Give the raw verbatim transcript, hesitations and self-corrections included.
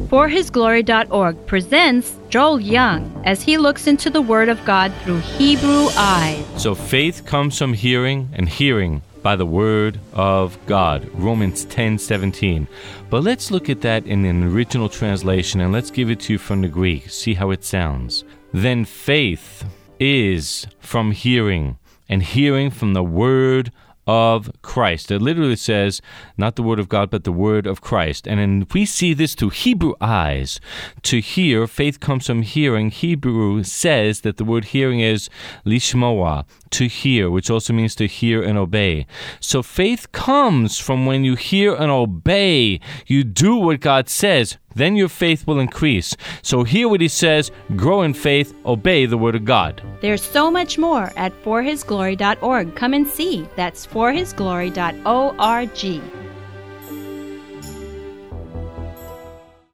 for his glory dot org presents Joel Young as he looks into the Word of God through Hebrew eyes. So faith comes from hearing, and hearing by the Word of God. Romans ten seventeen. But let's look at that in an original translation, and let's give it to you from the Greek. See how it sounds. Then faith is from hearing, and hearing from the Word of Christ. It literally says, not the Word of God, but the Word of Christ. And then we see this through Hebrew eyes. To hear, faith comes from hearing. Hebrew says that the word hearing is lishmoa, to hear, which also means to hear and obey. So faith comes from when you hear and obey. You do what God says, then your faith will increase. So hear what he says, grow in faith, obey the Word of God. There's so much more at for his glory dot org. Come and see. That's for his glory dot org.